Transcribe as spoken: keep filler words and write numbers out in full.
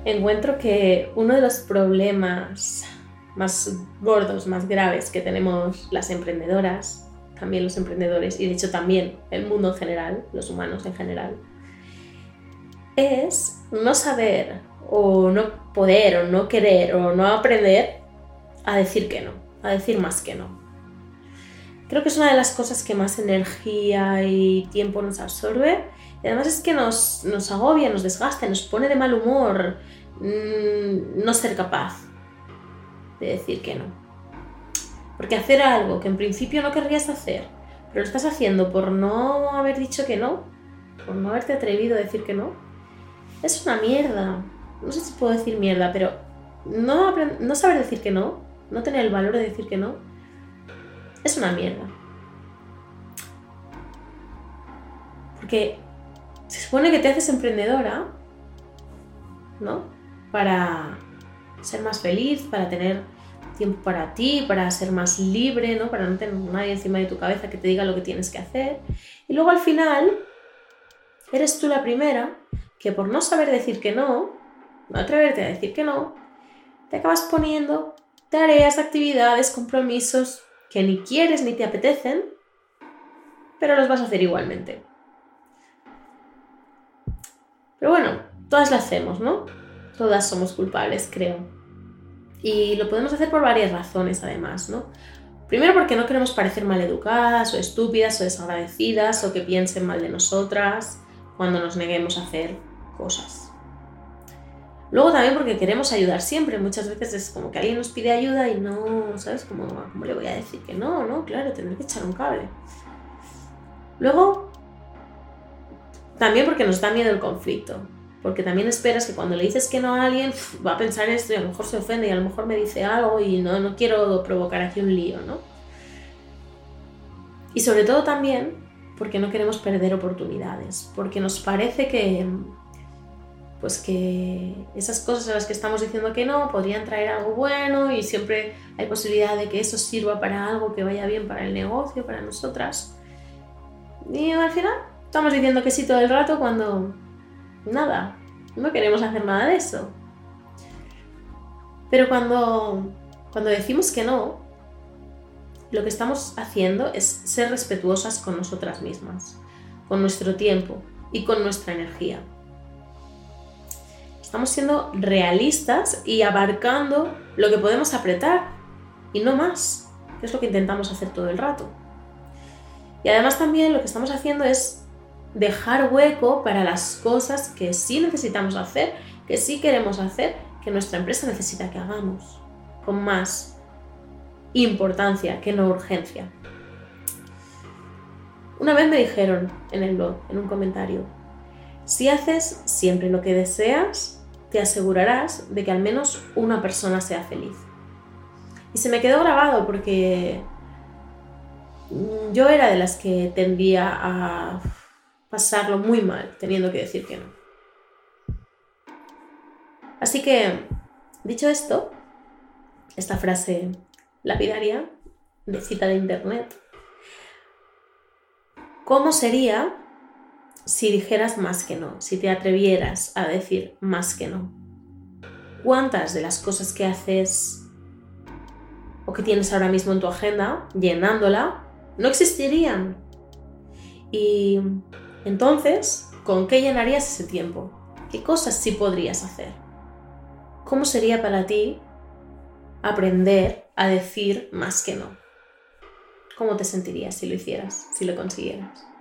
encuentro que uno de los problemas más gordos, más graves que tenemos las emprendedoras, también los emprendedores y de hecho también el mundo en general, los humanos en general, es no saber o no poder o no querer o no aprender a decir que no, a decir más que no. Creo que es una de las cosas que más energía y tiempo nos absorbe y además es que nos, nos agobia, nos desgasta, nos pone de mal humor mmm, no ser capaz de decir que no. Porque hacer algo que en principio no querrías hacer, pero lo estás haciendo por no haber dicho que no, por no haberte atrevido a decir que no, es una mierda. No sé si puedo decir mierda, pero no, no saber decir que no, no tener el valor de decir que no, es una mierda. Porque se supone que te haces emprendedora, ¿no? Para ser más feliz, para tener tiempo para ti, para ser más libre, ¿no? Para no tener nadie encima de tu cabeza que te diga lo que tienes que hacer. Y luego al final, eres tú la primera que por no saber decir que no, no atreverte a decir que no, te acabas poniendo tareas, actividades, compromisos que ni quieres ni te apetecen, pero los vas a hacer igualmente. Pero bueno, todas lo hacemos, ¿no? Todas somos culpables, creo. Y lo podemos hacer por varias razones, además, ¿no? Primero porque no queremos parecer maleducadas o estúpidas o desagradecidas o que piensen mal de nosotras cuando nos neguemos a hacer cosas. Luego también porque queremos ayudar siempre. Muchas veces es como que alguien nos pide ayuda y no, ¿sabes? Como, ¿cómo le voy a decir que no? No, claro, tendré que echar un cable. Luego, también porque nos da miedo el conflicto. Porque también esperas que cuando le dices que no a alguien uf, va a pensar esto y a lo mejor se ofende y a lo mejor me dice algo y no, no quiero provocar aquí un lío, ¿no? Y sobre todo también porque no queremos perder oportunidades. Porque nos parece que... pues que esas cosas a las que estamos diciendo que no podrían traer algo bueno y siempre hay posibilidad de que eso sirva para algo que vaya bien para el negocio, para nosotras. Y al final estamos diciendo que sí todo el rato cuando nada, no queremos hacer nada de eso. Pero cuando, cuando decimos que no, lo que estamos haciendo es ser respetuosas con nosotras mismas, con nuestro tiempo y con nuestra energía. Estamos siendo realistas y abarcando lo que podemos apretar y no más, que es lo que intentamos hacer todo el rato. Y además también lo que estamos haciendo es dejar hueco para las cosas que sí necesitamos hacer, que sí queremos hacer, que nuestra empresa necesita que hagamos, con más importancia que no urgencia. Una vez me dijeron en el blog, en un comentario, si haces siempre lo que deseas, te asegurarás de que al menos una persona sea feliz. Y se me quedó grabado porque yo era de las que tendía a pasarlo muy mal teniendo que decir que no. Así que, dicho esto, esta frase lapidaria de cita de internet, ¿cómo sería si dijeras más que no, si te atrevieras a decir más que no? ¿Cuántas de las cosas que haces o que tienes ahora mismo en tu agenda, llenándola, no existirían? Y entonces, ¿con qué llenarías ese tiempo? ¿Qué cosas sí podrías hacer? ¿Cómo sería para ti aprender a decir más que no? ¿Cómo te sentirías si lo hicieras, si lo consiguieras?